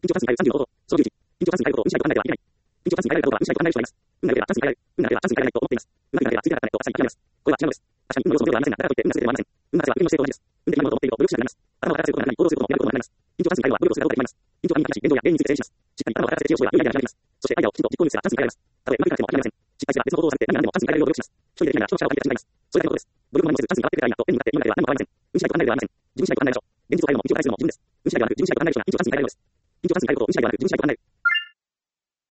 緊急発生に対する30のこと、その11、緊急発生に対することを無視しないと考えてはいけない。緊急発生に対することは無視しないと考える必要があります。運が良ければチャンスに変えられる。運が悪ければチャンスに変えられないと思っています。運が良ければついてなかったねと確かに諦めます。これは違うのです。確かに運の要素の量ではありませんが、だからといって運が全てではありません。運が全ては運の性と同じです。運的なものと思っていると努力しなくなります。頭を働かせることがない、行動することもやることもなくなります。緊急発生に対は努力をすることができます。緊急に対し、現状や原因について整理します。しっかり頭を働かせて知恵を絞れば良いアイデアが生まれます。そしてアイデアをきちんと実行に移せばチャンスに変えられます。たとえうまくいかなくても諦めません。失敗すれば別の行動をさせて何が何でもチャンスに変えられるよう努力します。一人でできないなら人の力を借りてチャンスになります。それだけのことです。努力も何もせずチャンスに変わってくれたらいいなと絵に向かって今までは何も変わりません。